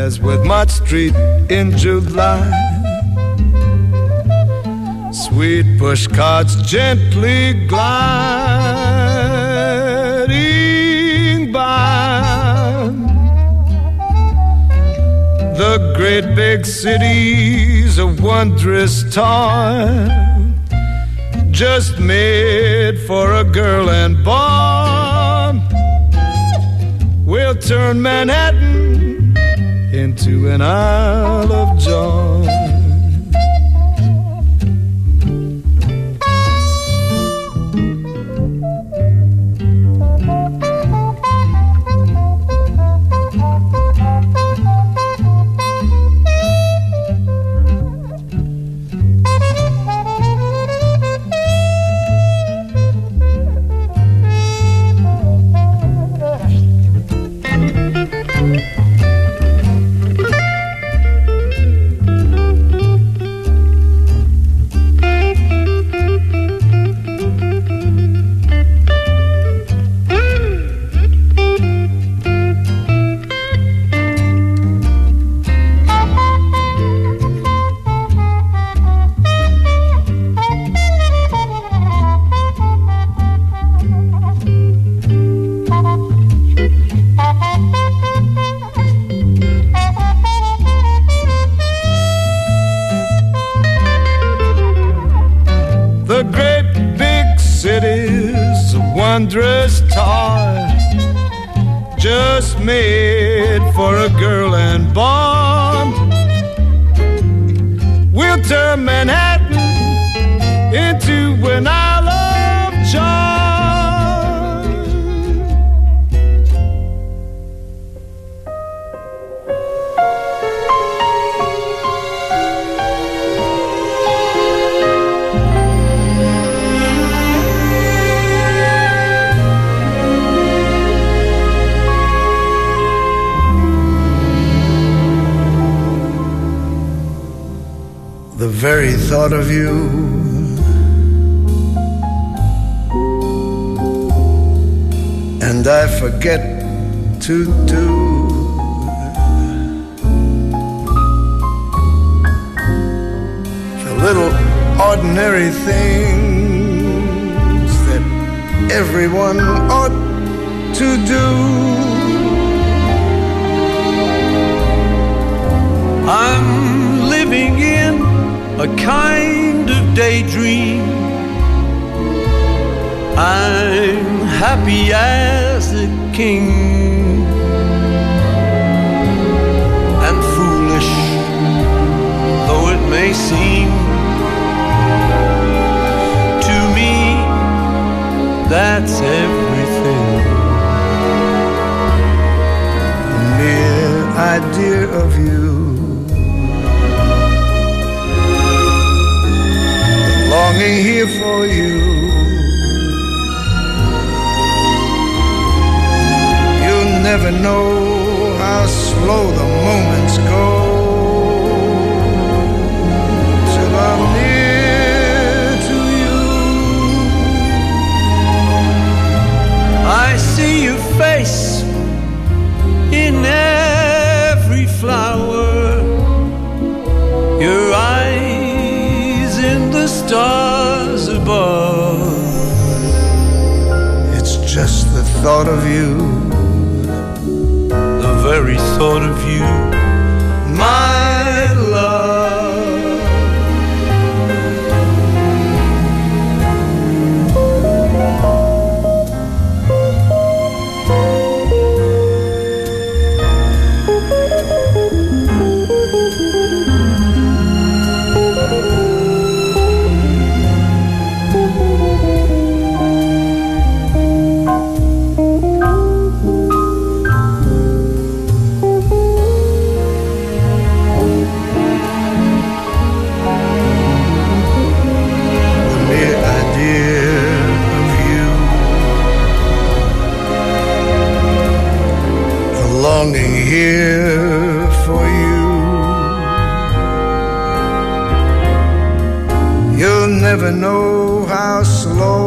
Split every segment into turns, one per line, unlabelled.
as with Mott Street in July. Sweet push carts gently gliding by. The great big city's a wondrous toy, just made for a girl and boy. We'll turn Manhattan into an Isle of Joy. Wondrous toy, just made for a girl and boy. We'll turn Manhattan into an Isle of Joy. The very thought of you and I forget to do the little ordinary things that everyone ought to do.
I'm living in a kind of daydream. I'm happy as a king and foolish though it may seem to me, that's everything.
The mere idea of you, longing here for you. You'll never know how slow the moments go till I'm near to you.
I see your face in every flower, your eyes in the stars above.
It's just the thought of you,
the very thought of you, my love.
Longing here for you. You'll never know how slow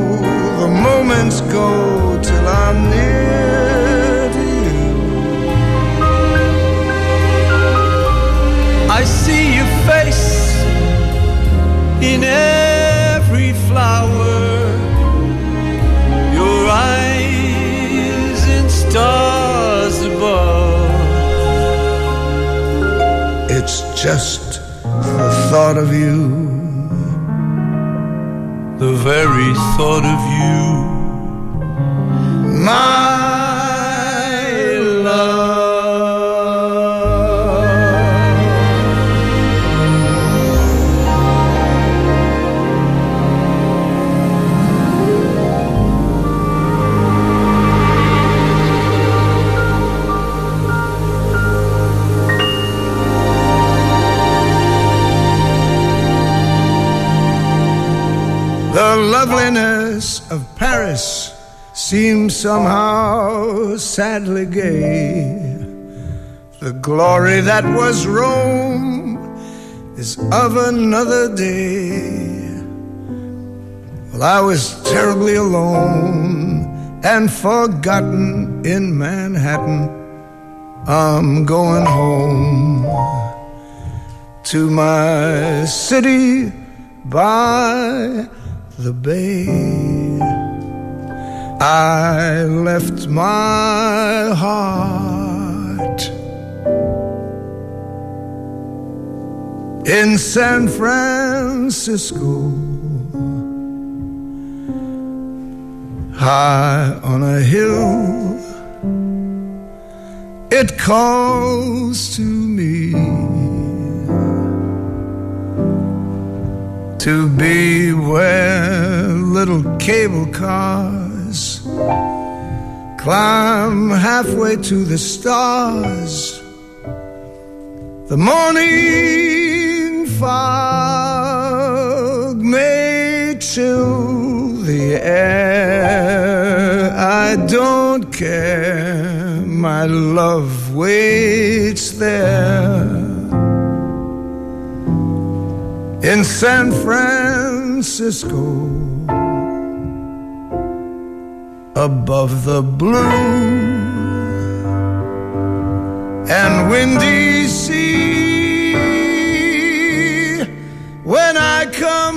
the moments go till I'm near to you. it's just the thought of you.
The very thought of you,
my love. The loveliness of Paris seems somehow sadly gay. The glory that was Rome is of another day. Well, I was terribly alone and forgotten in Manhattan. I'm going home to my city by the bay. I left my heart in San Francisco, high on a hill. It calls to me to be where little cable cars climb halfway to the stars. The morning fog may chill the air. I don't care, my love waits there. In San Francisco, above the blue and windy sea, when I come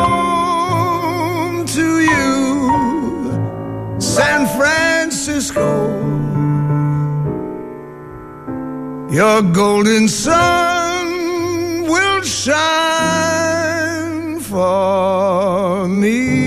home to you, San Francisco, your golden sun will shine for me.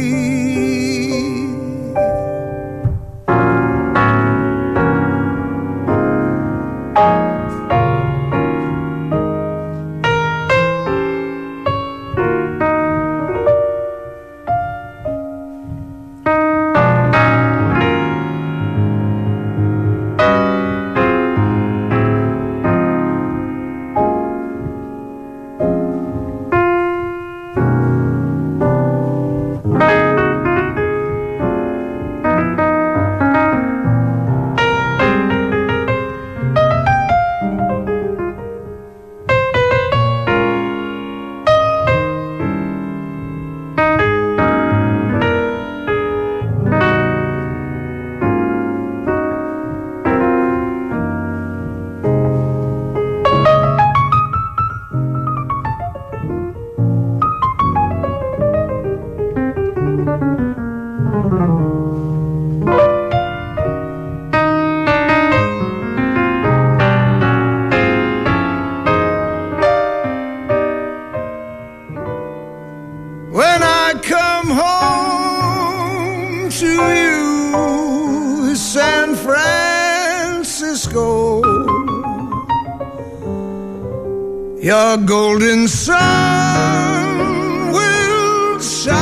Your golden sun will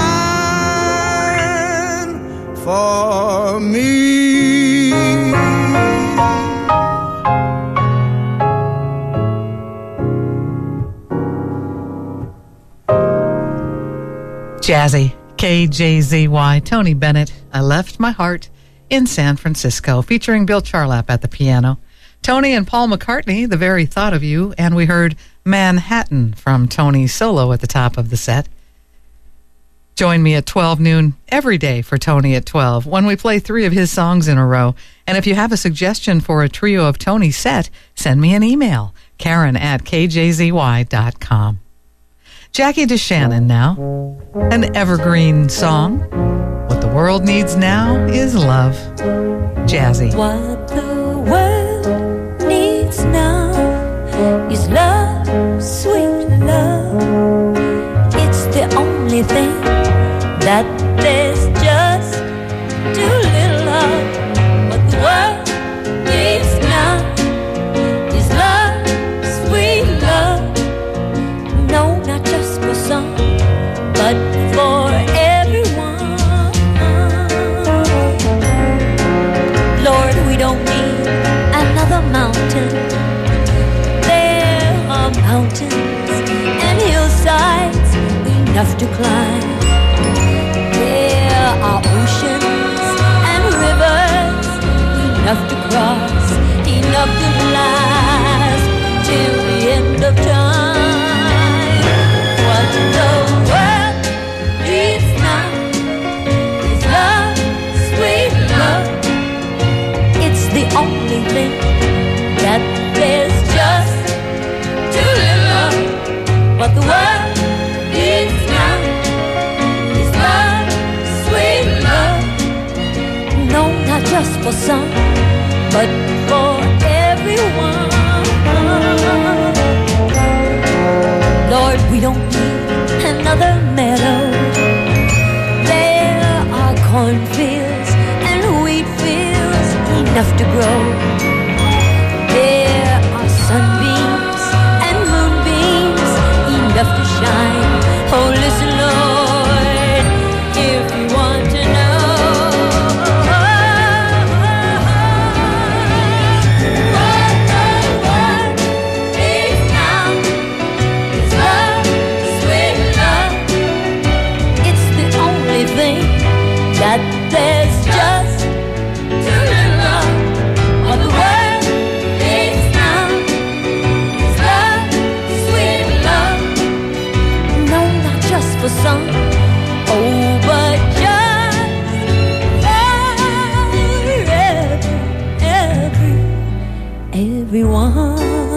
shine for me.
Jazzy, KJZY, Tony Bennett, I Left My Heart in San Francisco, featuring Bill Charlap at the piano. Tony and Paul McCartney, The Very Thought of You, and we heard Manhattan from Tony's solo at the top of the set. Join me at 12 noon every day for Tony at 12 when we play 3 of his songs in a row. And if you have a suggestion for a trio of Tony's set, send me an email, Karen@kjzy.com. Jackie DeShannon now, an evergreen song. What the world needs now is love. Jazzy.
What the world needs now is love. mountain. There are mountains and hillsides enough to climb. There are oceans and rivers enough to cross, enough to last till the end of time. What the world needs now is love, sweet love. It's the only thing that there's just to live up. What the world needs now is love, sweet love. No, not just for some, but for everyone. Lord, we don't need another meadow. There are cornfields and wheat fields enough to grow. There are sunbeams and moonbeams enough to shine. Oh, listen, Lord, if you want to know. That there's just to live up. What the world needs now is love, sweet love. No, not just for some, oh, but just for everyone.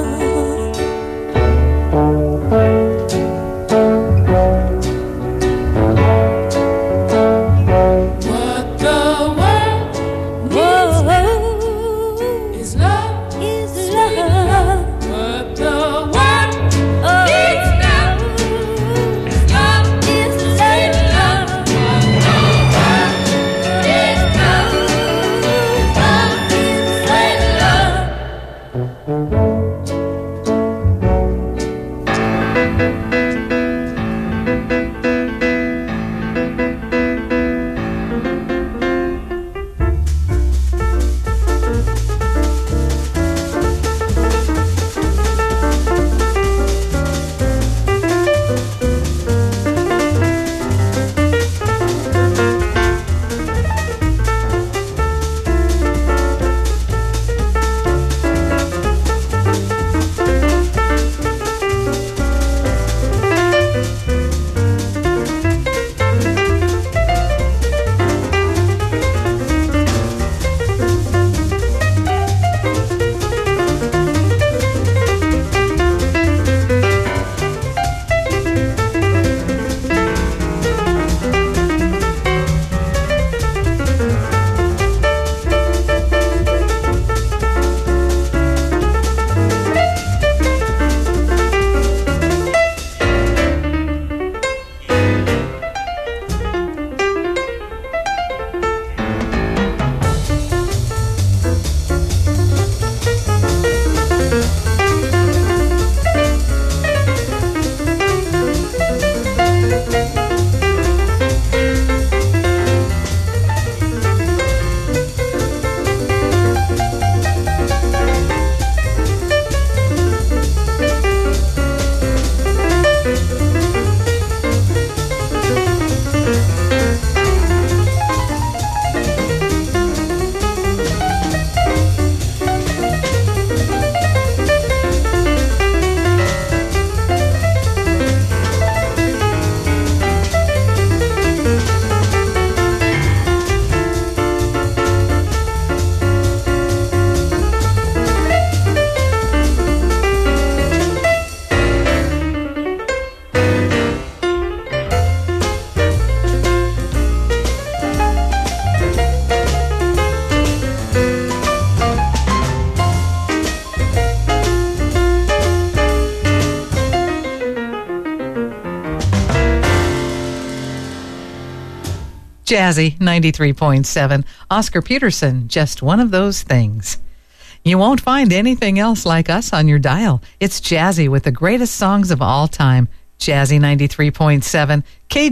Jazzy 93.7. Oscar Peterson, Just One of Those Things. You won't find anything else like us on your dial. It's Jazzy with the greatest songs of all time. Jazzy 93.7.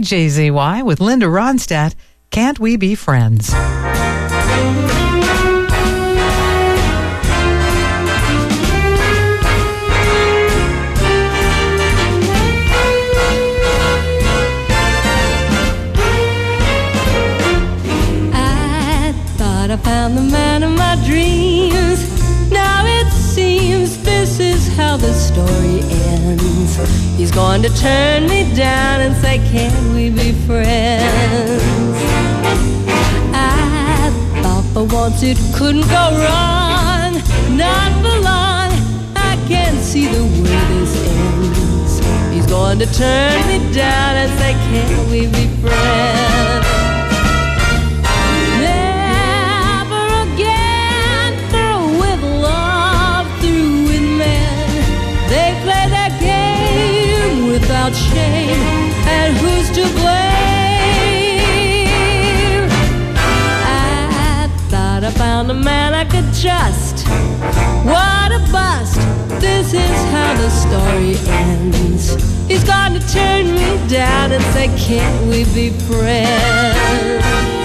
KJZY with Linda Ronstadt. Can't We Be Friends?
how the story ends. He's going to turn me down and say, can we be friends? I thought for once it couldn't go wrong, not for long. I can't see the way this ends. He's going to turn me down and say, can we be friends? Never again, through with love, through with men. They play their game without shame, and who's to blame? I thought I found a man I could trust. What a bust. This is how the story ends. He's going to turn me down and say, can't we be friends?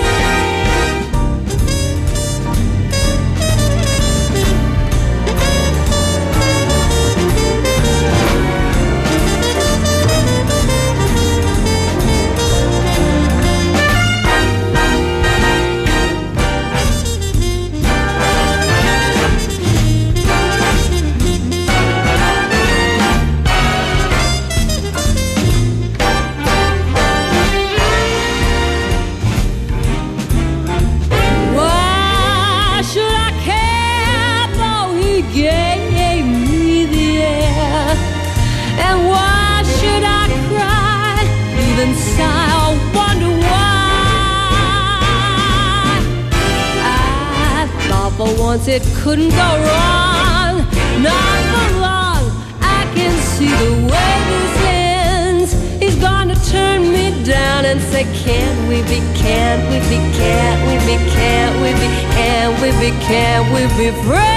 For once it couldn't go wrong, not for long. I can see the way this ends. He's gonna turn me down and say, can't we be, can't we be, can't we be, can't we be, can't we be, can't we be friends?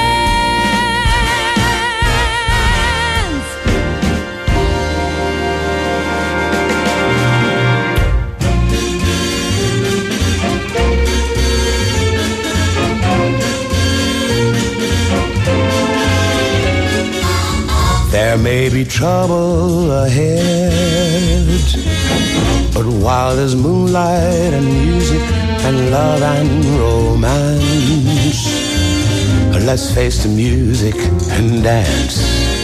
There may be trouble ahead, but while there's moonlight and music and love and romance, let's face the music and dance.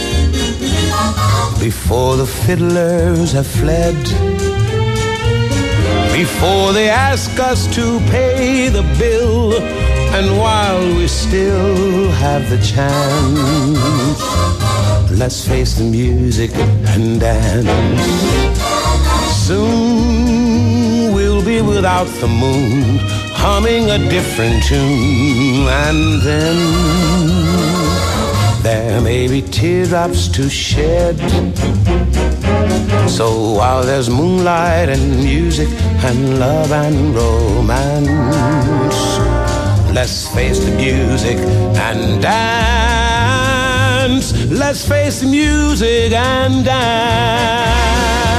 Before the fiddlers have fled, before they ask us to pay the bill, and while we still have the chance, let's face the music and dance. Soon we'll be without the moon, humming a different tune, and then there may be teardrops to shed. So while there's moonlight and music and love and romance, let's face the music and dance. Let's face the music and dance.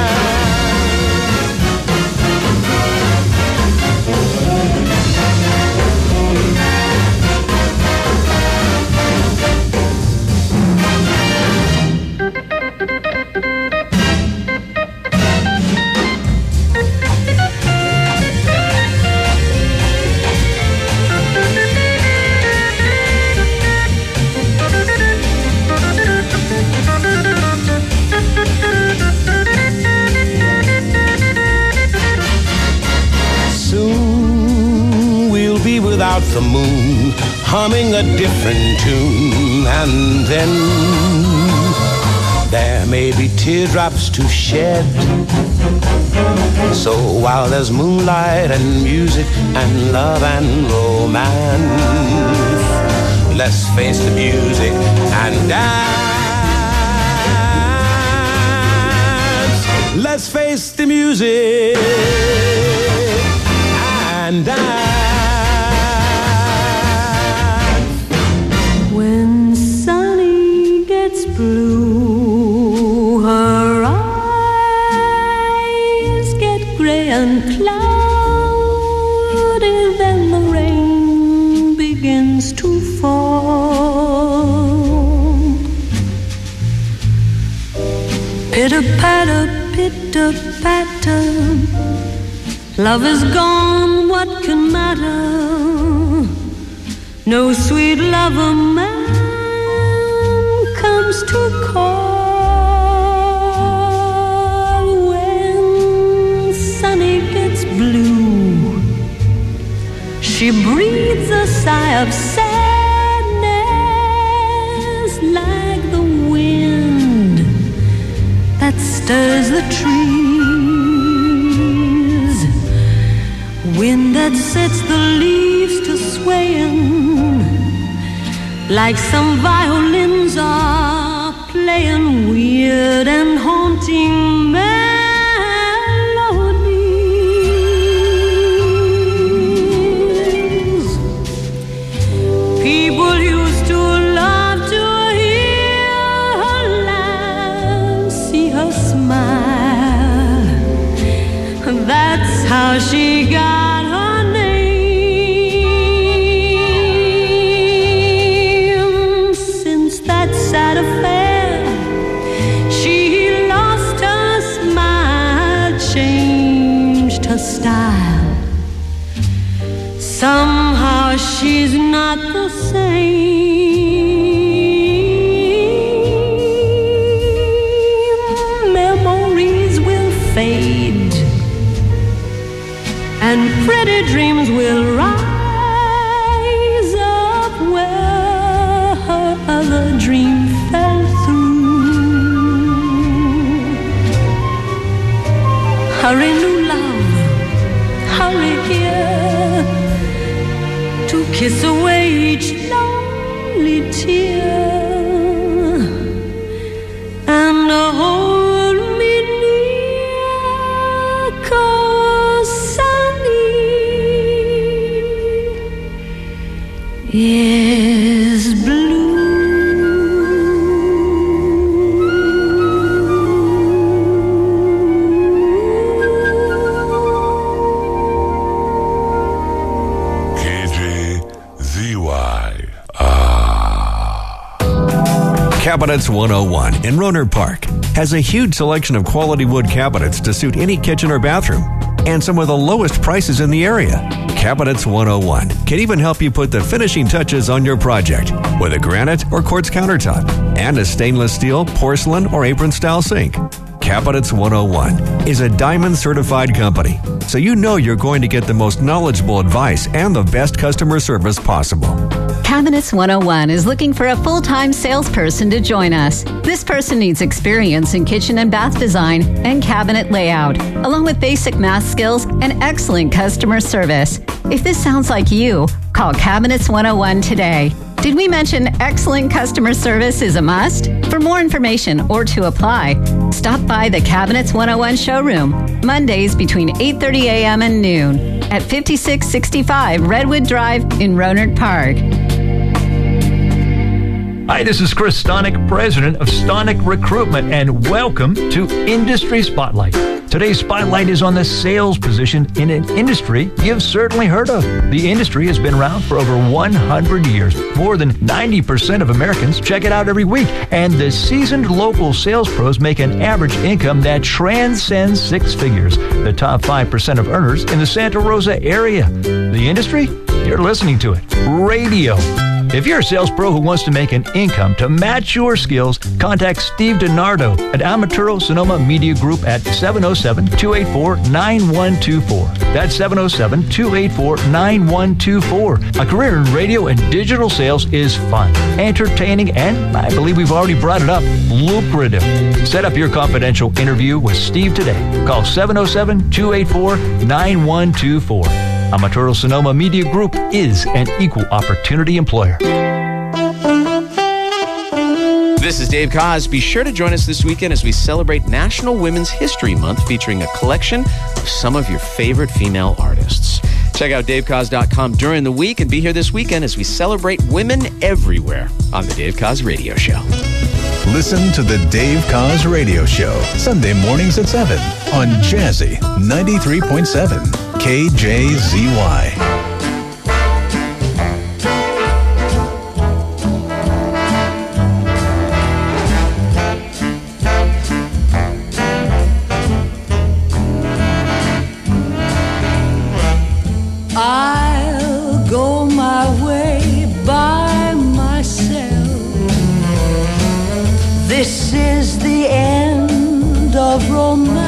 Without the moon, humming a different tune, and then there may be teardrops to shed. So while there's moonlight and music and love and romance, let's face the music and dance. Let's face the music and dance.
When Sunny gets blue, her eyes get gray and cloudy, then the rain begins to fall. Pitter-patter, pitter-patter, love is gone, what can matter? No sweet lover man comes to call. the trees, wind that sets the leaves to swaying, like some violins are playing weird and haunting melodies. People used to love to hear her laugh, see her smile. That's how she got her name. Since that sad affair, she lost her smile, changed her style. Somehow she's not the same. Memories will fade, and pretty dreams will rise up where her other dream fell through. Hurry, new love, hurry here to kiss away each lonely tear and hold me near, 'cause Sunny is blue.
Cabinets 101 in Rohnert Park has a huge selection of quality wood cabinets to suit any kitchen or bathroom, and some of the lowest prices in the area. Cabinets 101 can even help you put the finishing touches on your project with a granite or quartz countertop and a stainless steel, porcelain, or apron style sink. Cabinets 101 is a diamond certified company, so you know you're going to get the most knowledgeable advice and the best customer service possible.
Cabinets 101 is looking for a full-time salesperson to join us. This person needs experience in kitchen and bath design and cabinet layout, along with basic math skills and excellent customer service. If this sounds like you, call Cabinets 101 today. Did we mention excellent customer service is a must? For more information or to apply, stop by the Cabinets 101 showroom, Mondays between 8:30 a.m. and noon at 5665 Redwood Drive in Rohnert Park.
Hi, this is Chris Stonick, president of Stonick Recruitment, and welcome to Industry Spotlight. Today's spotlight is on the sales position in an industry you've certainly heard of. The industry has been around for over 100 years. More than 90% of Americans check it out every week, and the seasoned local sales pros make an average income that transcends six figures. The top 5% of earners in the Santa Rosa area. The industry? You're listening to it. Radio. If you're a sales pro who wants to make an income to match your skills, contact Steve DiNardo at Amaturo Sonoma Media Group at 707-284-9124. That's 707-284-9124. A career in radio and digital sales is fun, entertaining, and I believe we've already brought it up, lucrative. Set up your confidential interview with Steve today. Call 707-284-9124. Amaturo Sonoma Media Group is an equal opportunity employer.
This is Dave Koz. Be sure to join us this weekend as we celebrate National Women's History Month, featuring a collection of some of your favorite female artists. Check out DaveKoz.com during the week and be here this weekend as we celebrate women everywhere on the Dave Koz Radio Show.
Listen to the Dave Koz Radio Show, Sunday mornings at 7 on Jazzy 93.7 KJZY.
I'll go my way by myself. This is the end of romance.